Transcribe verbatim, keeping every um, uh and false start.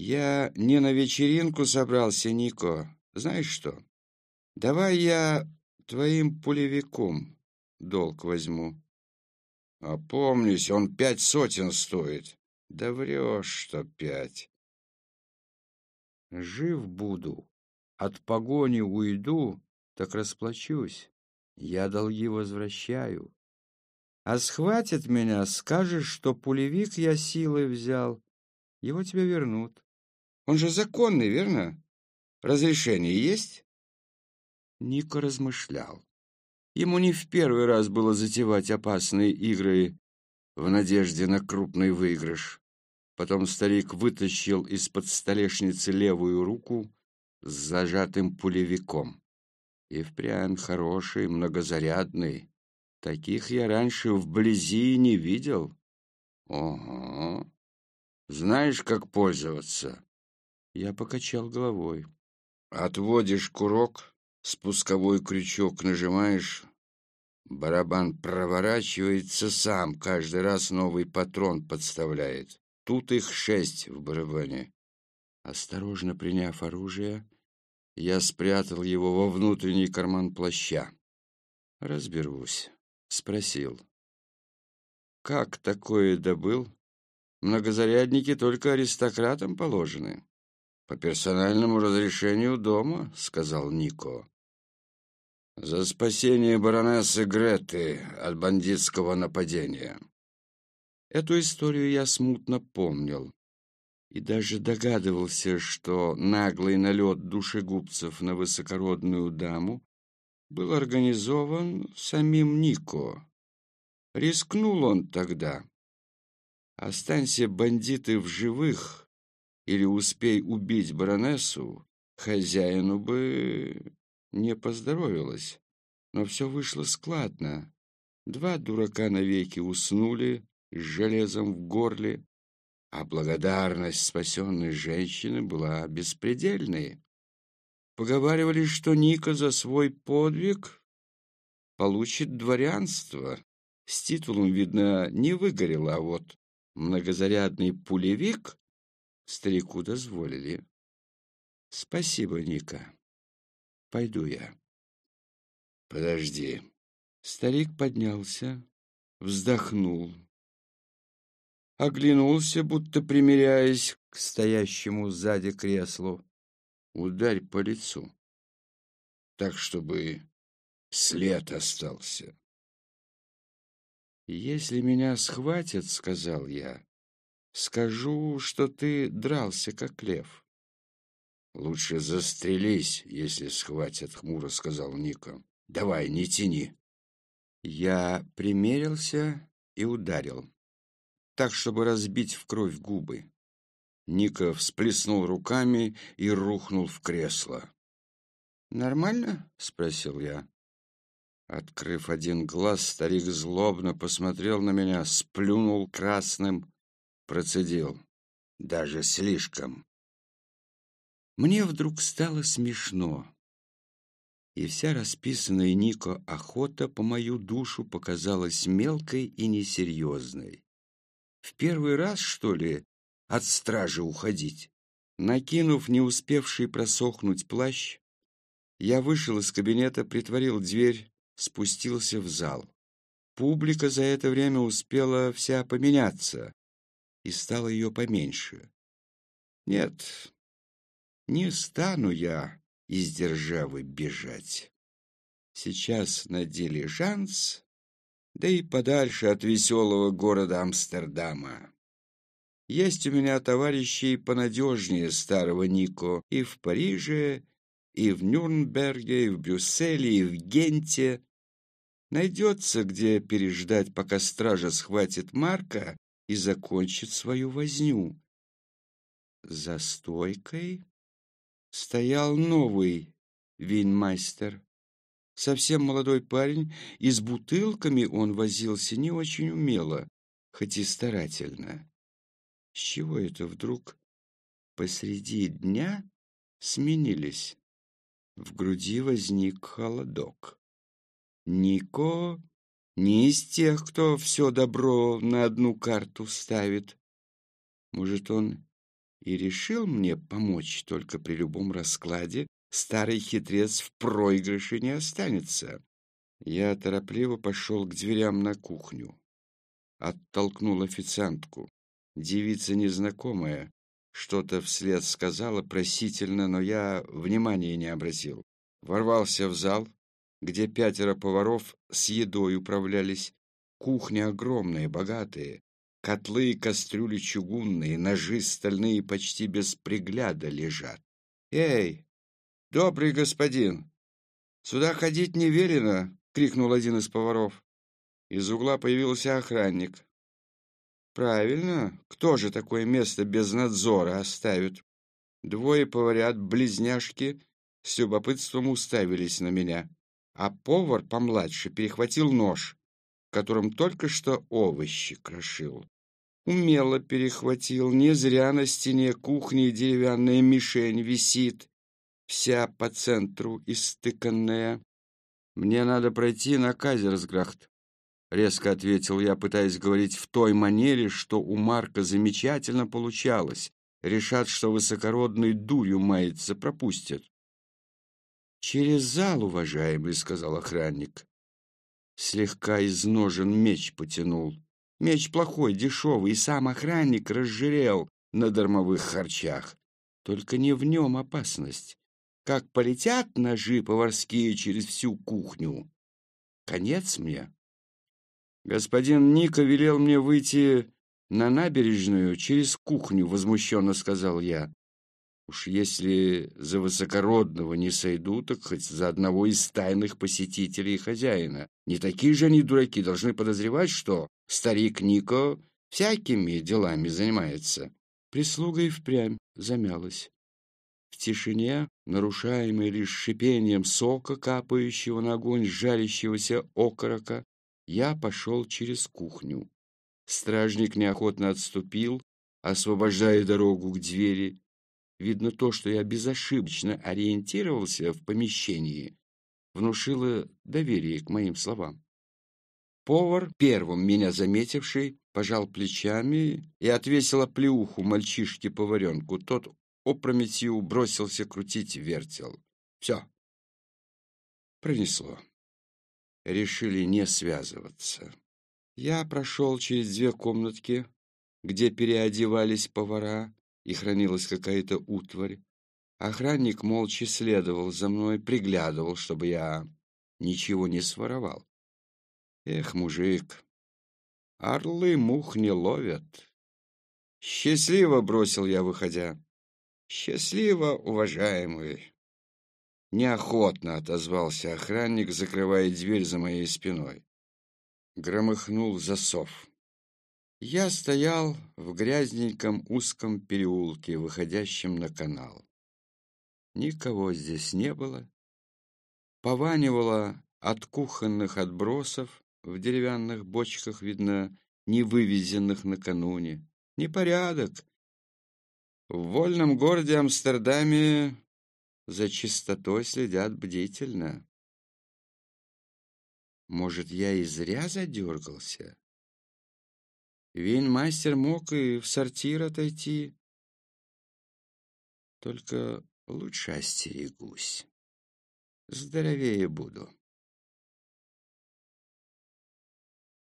Я не на вечеринку собрался, Нико. Знаешь что? Давай я твоим пулевиком долг возьму. Опомнись, он пять сотен стоит. Да врешь, что пять. Жив буду, от погони уйду, так расплачусь. Я долги возвращаю. А схватит меня, скажешь, что пулевик я силой взял. Его тебе вернут. Он же законный, верно? Разрешение есть? Нико размышлял. Ему не в первый раз было затевать опасные игры в надежде на крупный выигрыш. Потом старик вытащил из-под столешницы левую руку с зажатым пулевиком. И впрямь хороший, многозарядный. Таких я раньше вблизи не видел. Ого. Знаешь, как пользоваться? Я покачал головой. Отводишь курок, спусковой крючок нажимаешь, барабан проворачивается сам, каждый раз новый патрон подставляет. Тут их шесть в барабане. Осторожно приняв оружие, я спрятал его во внутренний карман плаща. Разберусь. Спросил. Как такое добыл? Многозарядники только аристократам положены. По персональному разрешению дома, сказал Нико. За спасение баронессы Греты от бандитского нападения. Эту историю я смутно помнил и даже догадывался, что наглый налет душегубцев на высокородную даму был организован самим Нико. Рискнул он тогда. Останься бандиты в живых или успей убить баронессу, хозяину бы не поздоровилось. Но все вышло складно. Два дурака навеки уснули с железом в горле, а благодарность спасенной женщины была беспредельной. Поговаривали, что Ника за свой подвиг получит дворянство. С титулом, видно, не выгорело, а вот многозарядный пулевик старику дозволили. Спасибо, Ника. Пойду я. Подожди. Старик поднялся, вздохнул, оглянулся, будто примиряясь к стоящему сзади креслу. Ударь по лицу, так, чтобы след остался. «Если меня схватят, — сказал я, — скажу, что ты дрался, как лев». «Лучше застрелись, если схватят, — хмуро сказал Нико. Давай, не тяни». Я примерился и ударил, так, чтобы разбить в кровь губы. Нико всплеснул руками и рухнул в кресло. «Нормально?» — спросил я. Открыв один глаз, старик злобно посмотрел на меня, сплюнул красным, процедил. «Даже слишком». Мне вдруг стало смешно, и вся расписанная Нико охота по мою душу показалась мелкой и несерьезной. В первый раз, что ли, от стражи уходить? Накинув не успевший просохнуть плащ, я вышел из кабинета, притворил дверь, спустился в зал. Публика за это время успела вся поменяться, и стало ее поменьше. Нет, не стану я из державы бежать. Сейчас на дилижанс, да и подальше от веселого города Амстердама. Есть у меня товарищи понадежнее старого Нико и в Париже, и в Нюрнберге, и в Брюсселе, и в Генте. Найдется, где переждать, пока стража схватит Марка и закончит свою возню. За стойкой стоял новый винмайстер. Совсем молодой парень, и с бутылками он возился не очень умело, хоть и старательно. С чего это вдруг посреди дня сменились? В груди возник холодок. Нико не из тех, кто все добро на одну карту ставит. Может, он и решил мне помочь, только при любом раскладе старый хитрец в проигрыше не останется. Я торопливо пошел к дверям на кухню. Оттолкнул официантку. Девица незнакомая. Что-то вслед сказала просительно, но я внимания не обратил. Ворвался в зал, где пятеро поваров с едой управлялись. Кухня огромная, богатая. Котлы и кастрюли чугунные, ножи стальные почти без пригляда лежат. «Эй, добрый господин, сюда ходить не велено!» — крикнул один из поваров. Из угла появился охранник. «Правильно, кто же такое место без надзора оставит?» Двое поварят, близняшки, с любопытством уставились на меня, а повар помладше перехватил нож, которым только что овощи крошил. Умело перехватил, не зря на стене кухни деревянная мишень висит, вся по центру истыканная. «Мне надо пройти на Казерсграхт», — резко ответил я, пытаясь говорить в той манере, что у Марка замечательно получалось. Решат, что высокородный дурью мается, пропустят. «Через зал, уважаемый», — сказал охранник. Слегка из ножен меч потянул. Меч плохой, дешевый, и сам охранник разжирел на дармовых харчах. Только не в нем опасность. Как полетят ножи поварские через всю кухню, конец мне. Господин Ника велел мне выйти на набережную через кухню, возмущенно сказал я. Уж если за высокородного не сойду, так хоть за одного из тайных посетителей хозяина. Не такие же они дураки, должны подозревать, что старик Нико всякими делами занимается. Прислуга и впрямь замялась. В тишине, нарушаемой лишь шипением сока, капающего на огонь жарящегося окорока, я пошел через кухню. Стражник неохотно отступил, освобождая дорогу к двери. Видно, то, что я безошибочно ориентировался в помещении, внушило доверие к моим словам. Повар, первым меня заметивший, пожал плечами и отвесил оплеуху мальчишке-поваренку. Тот опрометью бросился крутить вертел. Все. Пронесло. Решили не связываться. Я прошел через две комнатки, где переодевались повара, и хранилась какая-то утварь. Охранник молча следовал за мной, приглядывал, чтобы я ничего не своровал. Эх, мужик, орлы мух не ловят. Счастливо, бросил я, выходя. Счастливо, уважаемый. Неохотно отозвался охранник, закрывая дверь за моей спиной. Громыхнул засов. Я стоял в грязненьком узком переулке, выходящем на канал. Никого здесь не было. Пованивало от кухонных отбросов в деревянных бочках, видно, не вывезенных накануне. Непорядок. В вольном городе Амстердаме за чистотой следят бдительно. Может, я и зря задергался? Вейнмастер мог и в сортир отойти. Только лучше остерегусь. Здоровее буду.